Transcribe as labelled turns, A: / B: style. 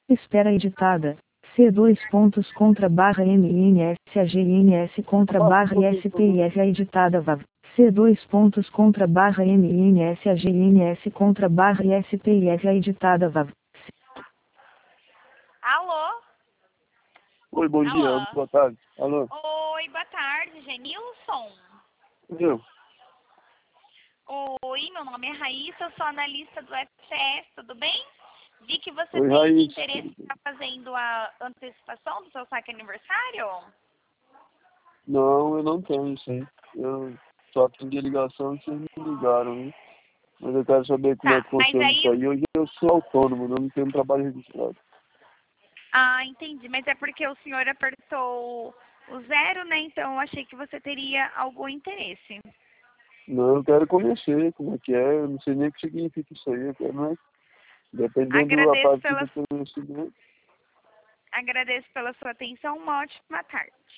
A: Espera editada. C dois pontos contra barra MINS AGNS contra barra ISPIF editada VAV. C dois pontos contra barra MINS AGNS contra barra ISPIF editada VAV.
B: Alô?
C: Oi, bom dia,
B: Alô?
C: boa tarde. Alô?
B: Oi, boa tarde, Genilson.
C: Eu?
B: Oi, meu nome é Raíssa, eu sou analista do FCS, tudo bem? Vi que você
C: Oi,
B: tem
C: Raíssa.
B: interesse em estar fazendo a antecipação do seu saque aniversário?
C: Não, eu não tenho isso aí. Eu só atendi a ligação e vocês me ligaram, né? Mas eu quero saber como é
B: Tá,
C: que
B: mas
C: funciona isso
B: aí...
C: aí. Hoje eu sou autônomo, não tenho trabalho registrado.
B: Ah, entendi, mas é porque o senhor apertou o 0, né? Então eu achei que você teria algum interesse.
C: Não, eu quero conhecer como é que é. Eu não sei nem o que significa isso aí. Eu quero, né? Dependendo da
B: Agradeço
C: parte do
B: pela,
C: conhecimento.
B: agradeço pela sua atenção, uma ótima tarde.